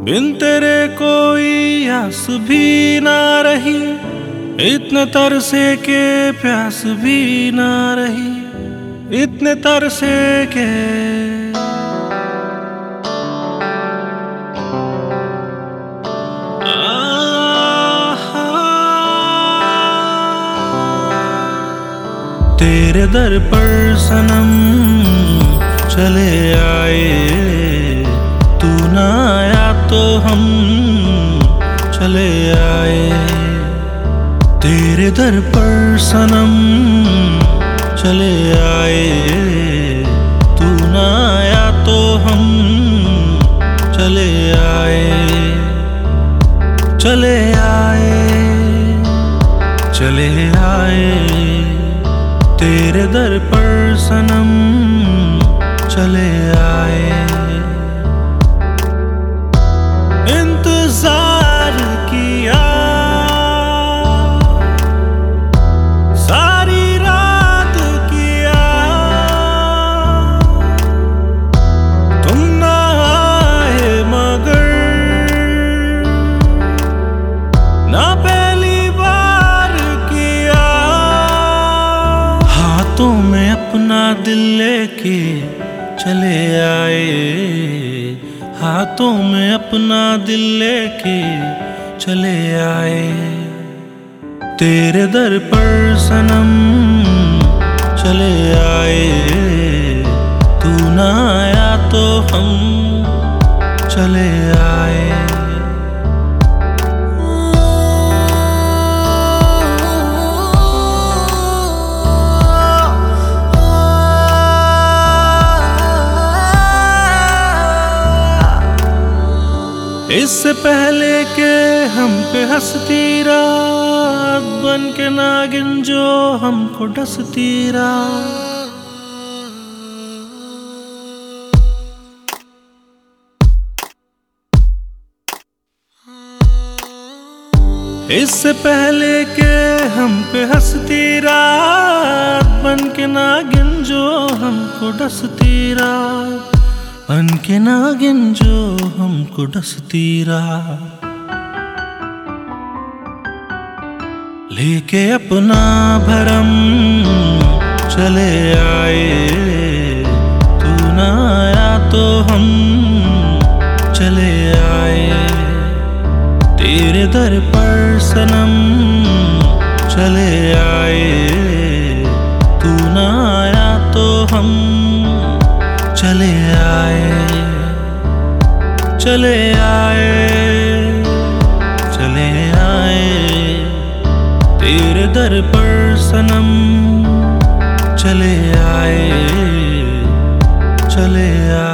बिन तेरे कोई आस भी ना रही, इतने तरसे के प्यास भी ना रही, इतने तरसे के। तेरे दर पर सनम चले आए, तू ना आया तो हम चले आए। तेरे दर पर सनम चले आए, तू ना आया तो हम चले आए। चले आए, चले आए, तेरे दर पर सनम चले आए। इंतजार किया सारी रात किया, तुम ना आए मगर ना पहली बार किया। हाथों में अपना दिल लेके चले आए, हाथों में अपना दिल लेके चले आए। तेरे दर पर सनम चले आए, तू ना आया तो हम चले आए। इससे पहले के हम पे हंसती रात बन के नागिन जो हमको डसती रात। इससे पहले के हम पे हंसती रात बन के नागिन जो हमको डसती रात, बन के नागिन जो हमको डसती रात। लेके अपना भरम चले आए, तू ना आया तो हम चले आए। तेरे दर पर सनम चले आए, तू ना आया तो हम चले आए। चले आए, चले आए, तेरे दर पर सनम चले आए, चले आए।